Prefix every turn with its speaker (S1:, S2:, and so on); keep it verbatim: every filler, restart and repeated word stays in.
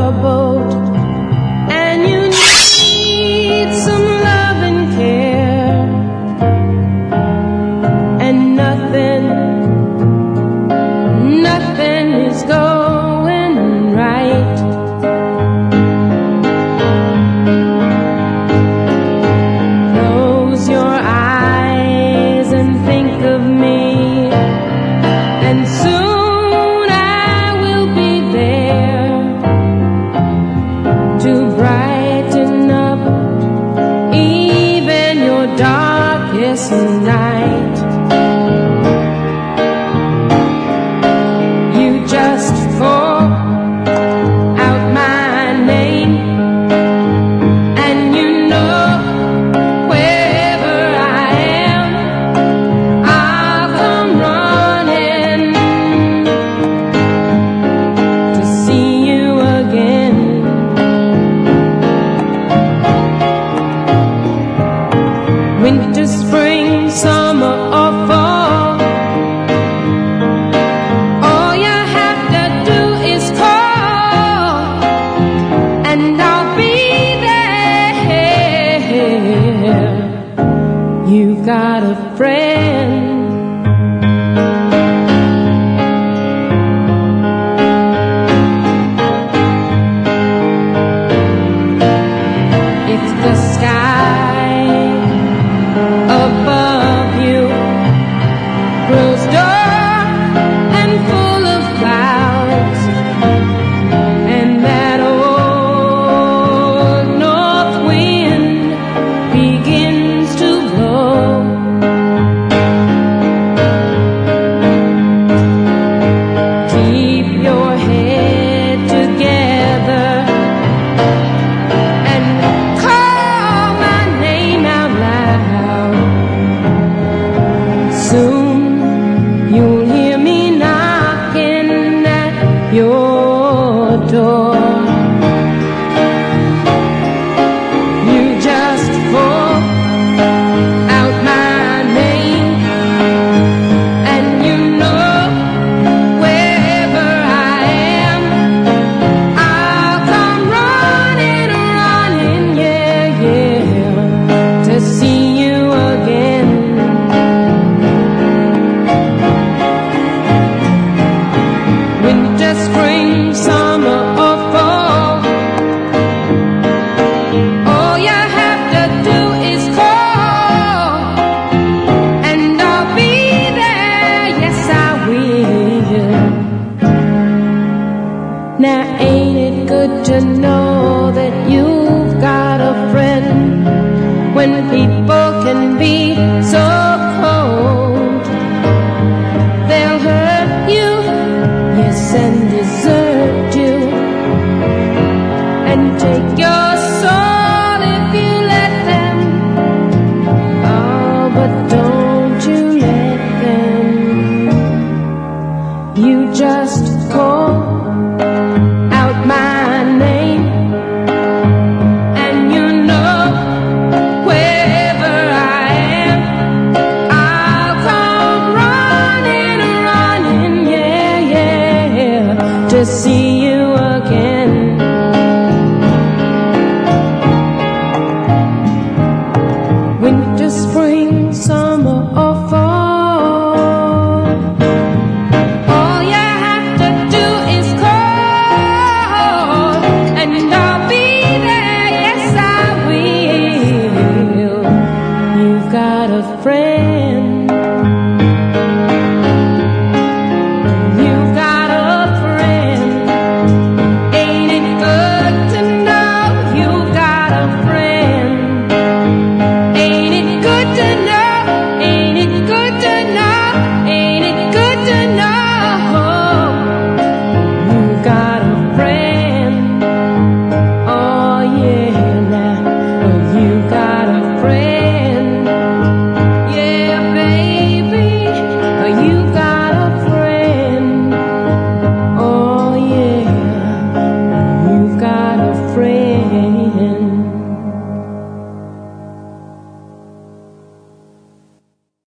S1: boat and you need some love and care, and nothing, nothing is going right. Close your eyes and think of me, and soon I will be there to brighten up even your darkest night. You just call out my name, and you know wherever I am, I'll come running to see you again. Winter, spring, summer, or fall, all you have to do is call, and I'll be there. You've got a friend. If the sky above you grows dark and full of clouds, and that old north wind begins to blow, keep your head together and call my name out loud. Soon you'll hear me knocking at your door. You just call out my name, and you know wherever I am, I'll come running, running, yeah, yeah, to see you again. Winter, spring, summer, or fall, all you have to do is call, and I'll be there, yes I will. Now ain't it good to know that you've got a friend when people can be so